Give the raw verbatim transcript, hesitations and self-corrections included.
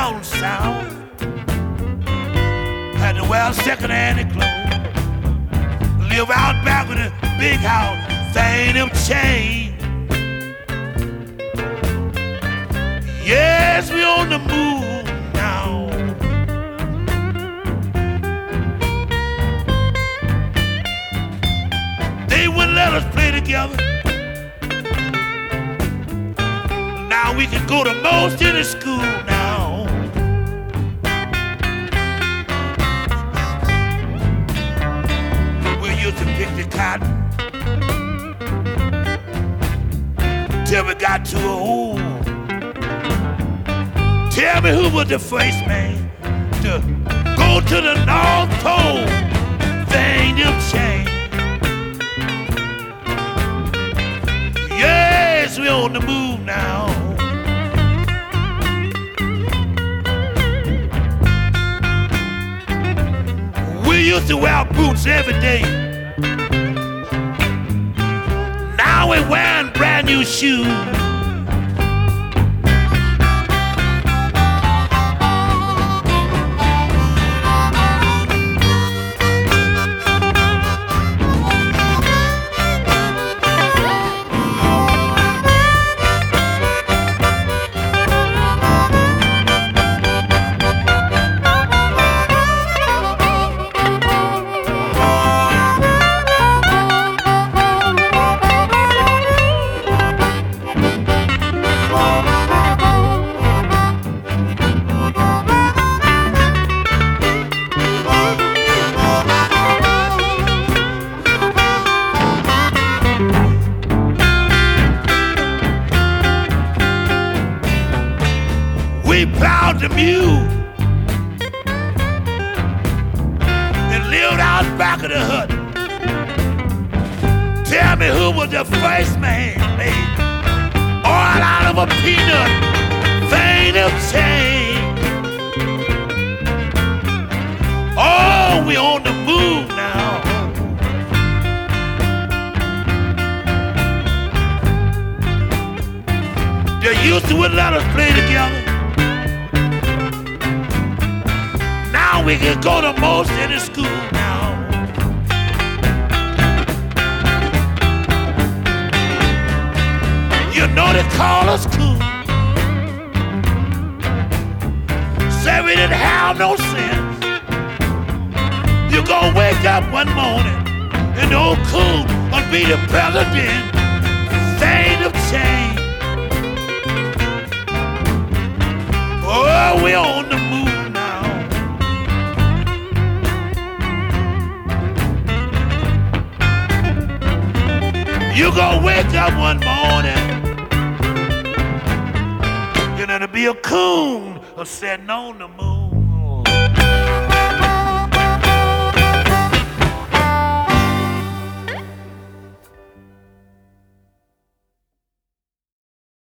down south had to wear second-hand clothes, live out back with a big house, thing of change. Yes, we on the move now. They wouldn't let us play together. Now we can go to most any school now. We used to pick the cotton till we got to a hole. Tell me who was the first man to go to the North Pole. Thing them change. Yes, we on the move now. We used to wear boots every day. Now we're wearing brand new shoes. We plowed the mule and lived out back of the hut. Tell me who was the first man made oil out of a peanut, vein of change. Oh, we on the move now. They used to wouldn't let us play together. Now we can go to most any school now. You know they call us cool. Say we didn't have no sense. You gonna wake up one morning and old cool will be the president. Thing of change. Oh, we on the move now. You gonna wake up one morning, you're gonna be a coon or sitting on the moon.